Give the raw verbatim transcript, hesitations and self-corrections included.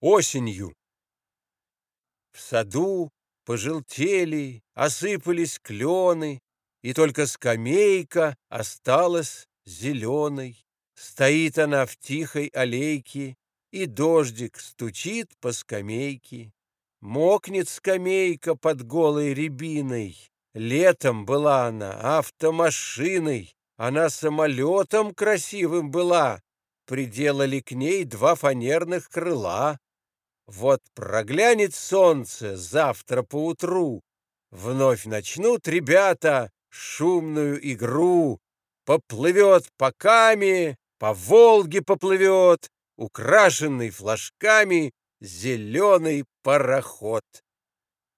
осенью. В саду пожелтели, осыпались клены, и только скамейка осталась зеленой. Стоит она в тихой аллейке, и дождик стучит по скамейке. Мокнет скамейка под голой рябиной. Летом была она автомашиной, она самолетом красивым была. Приделали к ней два фанерных крыла. Вот проглянет солнце завтра поутру, вновь начнут ребята шумную игру. Поплывет по Каме, по Волге поплывет, украшенный флажками зеленый пароход.